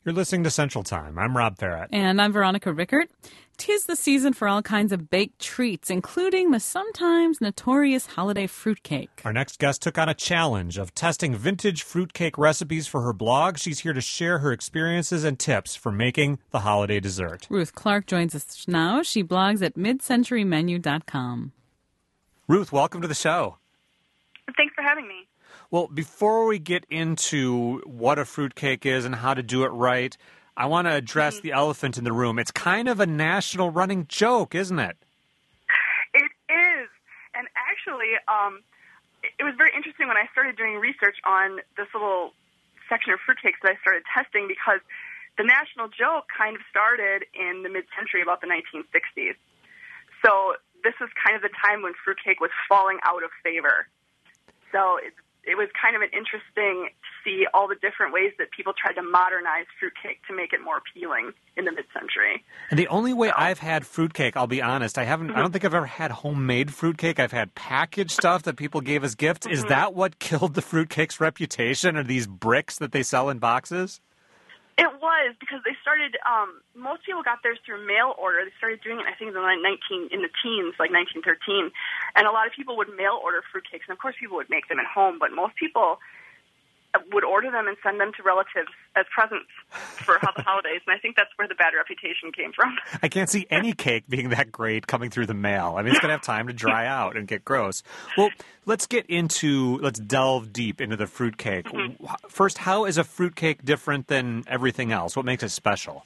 You're listening to Central Time. I'm Rob Farrett. And I'm Veronica Rickert. 'Tis the season for all kinds of baked treats, including the sometimes notorious holiday fruitcake. Our next guest took on a challenge of testing vintage fruitcake recipes for her blog. She's here to share her experiences and tips for making the holiday dessert. Ruth Clark joins us now. She blogs at midcenturymenu.com. Ruth, welcome to the show. Thanks for having me. Well, before we get into what a fruitcake is and how to do it right, I want to address the elephant in the room. It's kind of a national running joke, isn't it? It is. And actually, it was very interesting when I started doing research on this little section of fruitcakes that I started testing, because the national joke kind of started in the mid-century, about the 1960s. So this was kind of the time when fruitcake was falling out of favor. So it was kind of an interesting to see all the different ways that people tried to modernize fruitcake to make it more appealing in the mid-century. And the only way I've had fruitcake, I'll be honest, I don't think I've ever had homemade fruitcake. I've had packaged stuff that people gave as gifts. Is that what killed the fruitcake's reputation, or these bricks that they sell in boxes? It was, because they started, most people got theirs through mail order. They started doing it, I think, in the teens, like 1913. And a lot of people would mail order fruitcakes. And, of course, people would make them at home. But most people would order them and send them to relatives as presents for the holidays. And I think that's where the bad reputation came from. I can't see any cake being that great coming through the mail. I mean, it's going to have time to dry out and get gross. Well, let's delve deep into the fruitcake. First, how is a fruitcake different than everything else? What makes it special?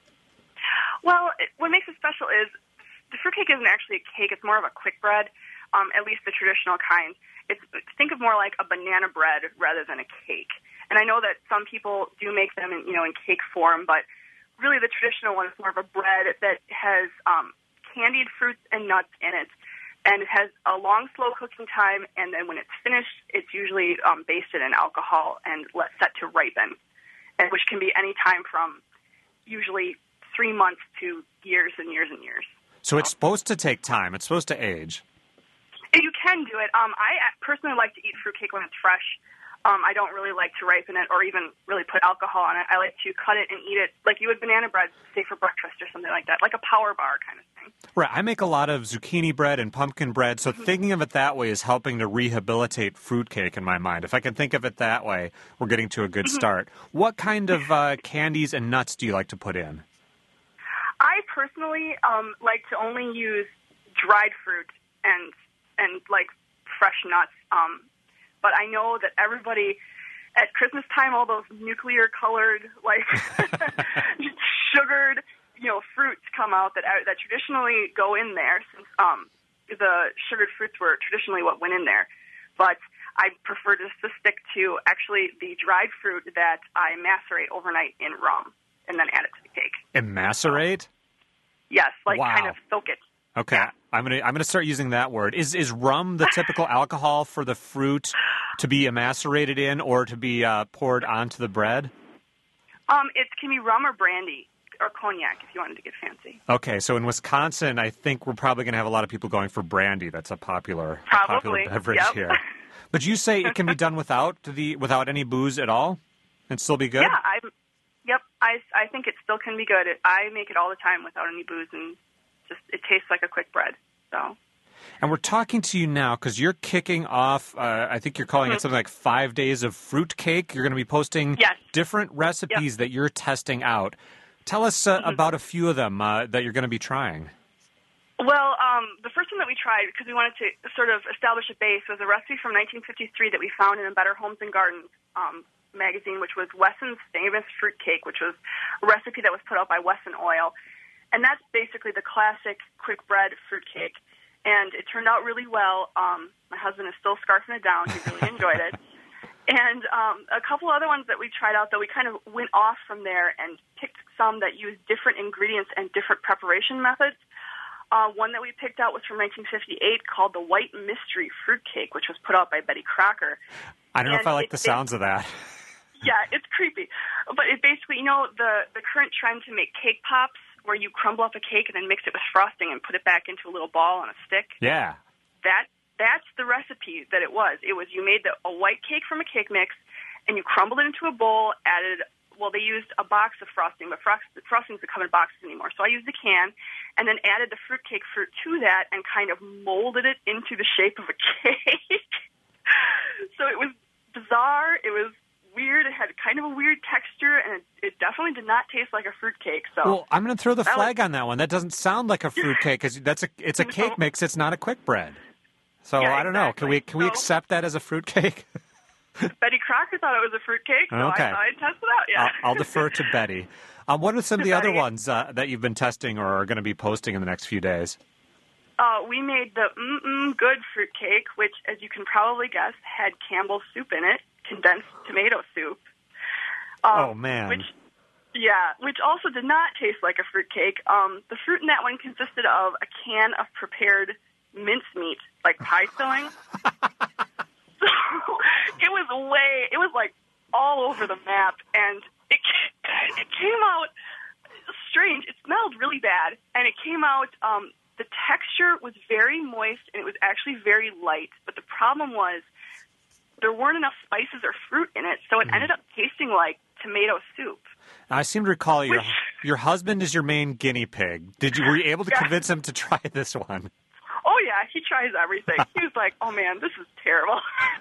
Well, what makes it special is the fruitcake isn't actually a cake. It's more of a quick bread, at least the traditional kind. Think of more like a banana bread rather than a cake. And I know that some people do make them in cake form, but really the traditional one is more of a bread that has candied fruits and nuts in it. And it has a long, slow cooking time, and then when it's finished, it's usually basted in alcohol and set to ripen, and which can be any time from usually 3 months to years and years and years. So it's supposed to take time. It's supposed to age. You can do it. I personally like to eat fruitcake when it's fresh. I don't really like to ripen it or even really put alcohol on it. I like to cut it and eat it like you would banana bread, say for breakfast or something like that, like a power bar kind of thing. Right. I make a lot of zucchini bread and pumpkin bread, so thinking of it that way is helping to rehabilitate fruitcake in my mind. If I can think of it that way, we're getting to a good start. What kind of candies and nuts do you like to put in? I personally like to only use dried fruit and like fresh nuts. But I know that everybody at Christmas time, all those nuclear colored, like sugared, fruits come out that traditionally go in there, since the sugared fruits were traditionally what went in there. But I prefer just to stick to actually the dried fruit that I macerate overnight in rum and then add it to the cake. And macerate? Yes, kind of soak it. Okay, yeah. I'm gonna start using that word. Is rum the typical alcohol for the fruit to be macerated in or to be poured onto the bread? It can be rum or brandy or cognac if you wanted to get fancy. Okay, so in Wisconsin, I think we're probably going to have a lot of people going for brandy. That's a popuer beverage here. But you say it can be done without any booze at all and still be good? Yeah, I think it still can be good. I make it all the time without any booze, and it tastes like a quick bread. So. And we're talking to you now because you're kicking off, I think you're calling it something like 5 days of fruitcake. You're going to be posting different recipes that you're testing out. Tell us about a few of them that you're going to be trying. Well, the first one that we tried, because we wanted to sort of establish a base, was a recipe from 1953 that we found in a Better Homes and Gardens magazine, which was Wesson's famous fruitcake, which was a recipe that was put out by Wesson Oil. And that's basically the classic quick bread fruitcake. And it turned out really well. My husband is still scarfing it down. He really enjoyed it. And a couple other ones that we tried out, though, we kind of went off from there and picked some that used different ingredients and different preparation methods. One that we picked out was from 1958 called the White Mystery Fruitcake, which was put out by Betty Crocker. I don't know if I like the sounds of that. Yeah, it's creepy. But it basically, the current trend to make cake pops, where you crumble up a cake and then mix it with frosting and put it back into a little ball on a stick. Yeah. That's the recipe that it was. It was you made a white cake from a cake mix, and you crumbled it into a bowl, added they used a box of frosting, but frosting's don't come in boxes anymore. So I used a can and then added the fruitcake fruit to that and kind of molded it into the shape of a cake. So it was bizarre. It was weird. It had kind of a weird texture, and it definitely did not taste like a fruitcake. So, well, I'm going to throw the flag on that one. That doesn't sound like a fruitcake because it's a cake mix. It's not a quick bread. So yeah, I don't know. Can we accept that as a fruitcake? Betty Crocker thought it was a fruitcake, so okay. I thought I'd test it out. Yeah, I'll defer to Betty. What are some of the other ones that you've been testing or are going to be posting in the next few days? We made the Good fruitcake, which, as you can probably guess, had Campbell's soup in it, condensed tomato soup. Oh, man. Which also did not taste like a fruitcake. The fruit in that one consisted of a can of prepared mincemeat, like pie filling. So it was like all over the map, and it came out strange. It smelled really bad, and it came out, the texture was very moist, and it was actually very light, but the problem was there weren't enough spices or fruit in it, so it ended up tasting like tomato soup. I seem to recall your husband is your main guinea pig. Were you able to convince him to try this one? Oh, yeah, he tries everything. He was like, oh, man, this is terrible.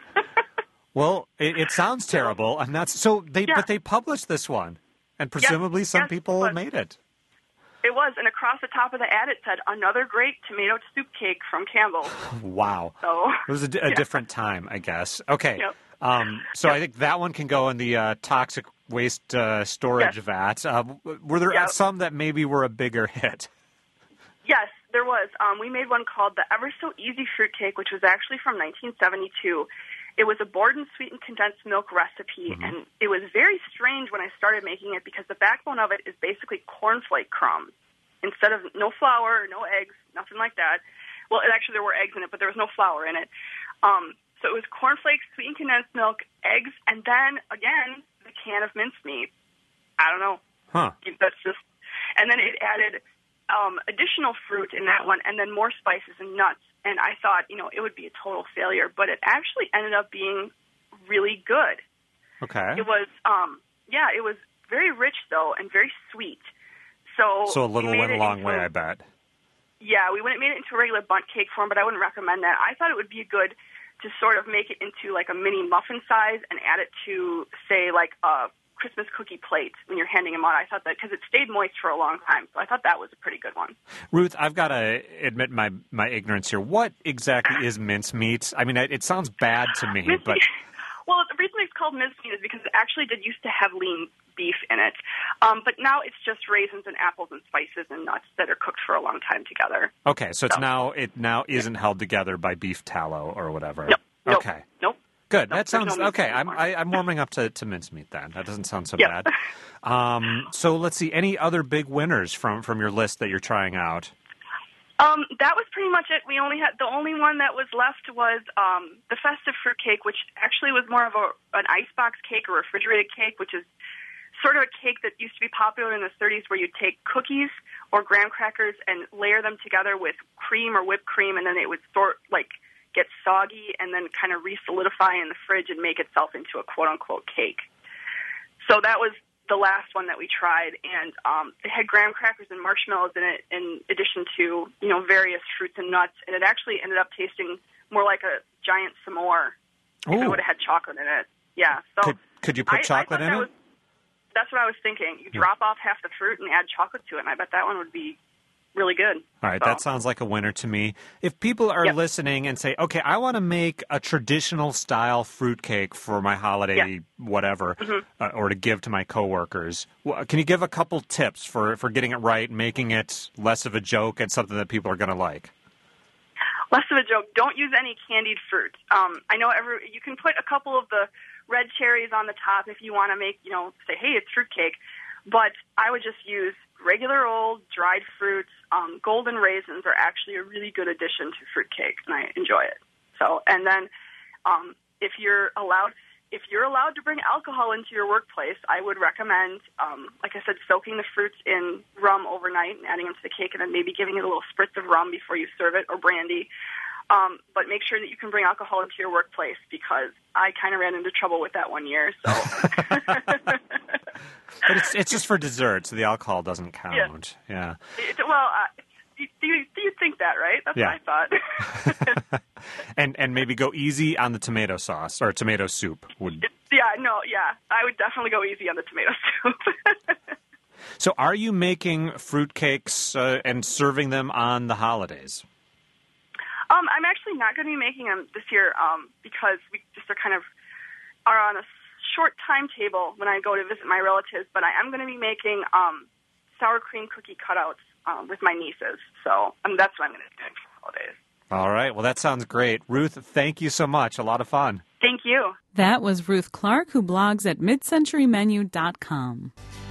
Well, it sounds terrible. I'm not but they published this one, and presumably some people made it. It was, and across the top of the ad it said, another great tomato soup cake from Campbell. Wow. So, it was a different time, I guess. Okay. Yep. I think that one can go in the toxic waste storage vat. Were there some that maybe were a bigger hit? Yes, there was. We made one called the Ever So Easy Fruitcake, which was actually from 1972. It was a Borden sweetened condensed milk recipe, and it was very strange when I started making it because the backbone of it is basically cornflake crumbs. Instead of no flour, no eggs, nothing like that. Well, actually there were eggs in it, but there was no flour in it. So it was cornflakes, sweetened condensed milk, eggs, and then, again, the can of mincemeat. I don't know. Huh. That's just... And then it added additional fruit in that one, and then more spices and nuts. And I thought, it would be a total failure, but it actually ended up being really good. Okay. It was, it was very rich, though, and very sweet. So a little went a long way, I bet. Yeah, we made it into a regular bundt cake form, but I wouldn't recommend that. I thought it would be good to sort of make it into like a mini muffin size and add it to, say, like a Christmas cookie plate when you're handing them out. I thought that because it stayed moist for a long time, so I thought that was a pretty good one. Ruth, I've got to admit my ignorance here. What exactly is mincemeat? I mean, it sounds bad to me, but... Well, the reason it's called mincemeat is because it actually did used to have lean beef in it, but now it's just raisins and apples and spices and nuts that are cooked for a long time together. Okay, so it now isn't held together by beef tallow or whatever. Nope. Okay. Nope. Good. That sounds okay. Anymore. I'm warming up to mincemeat then. That doesn't sound so bad. So let's see. Any other big winners from your list that you're trying out? That was pretty much it. The only one that was left was the festive fruit cake, which actually was more of an icebox cake or refrigerated cake, which is sort of a cake that used to be popular in the 30s, where you'd take cookies or graham crackers and layer them together with cream or whipped cream, and then it would get soggy and then kind of re-solidify in the fridge and make itself into a quote-unquote cake. So that was the last one that we tried, and it had graham crackers and marshmallows in it in addition to, various fruits and nuts, and it actually ended up tasting more like a giant s'more if it would have had chocolate in it. Yeah. So could you put chocolate in it? That's what I was thinking. You drop off half the fruit and add chocolate to it, and I bet that one would be really good. All right, that sounds like a winner to me. If people are listening and say, okay, I want to make a traditional style fruitcake for my holiday whatever, or to give to my coworkers, can you give a couple tips for getting it right, making it less of a joke and something that people are going to like? Less of a joke. Don't use any candied fruit. I know you can put a couple of the red cherries on the top if you want to make, say, hey, it's fruitcake. But I would just use regular old dried fruits. Golden raisins are actually a really good addition to fruitcake, and I enjoy it. So, and then if you're allowed to bring alcohol into your workplace, I would recommend, like I said, soaking the fruits in rum overnight and adding them to the cake, and then maybe giving it a little spritz of rum before you serve it, or brandy. But make sure that you can bring alcohol into your workplace, because I kind of ran into trouble with that one year. So, but it's just for dessert, so the alcohol doesn't count. Yeah. You think that, right? That's what I thought. and maybe go easy on the tomato sauce or tomato soup would. I would definitely go easy on the tomato soup. So, are you making fruitcakes and serving them on the holidays? I'm actually not going to be making them this year because we just are on a short timetable when I go to visit my relatives. But I am going to be making sour cream cookie cutouts with my nieces. So that's what I'm going to be doing for the holidays. All right. Well, that sounds great. Ruth, thank you so much. A lot of fun. Thank you. That was Ruth Clark, who blogs at midcenturymenu.com.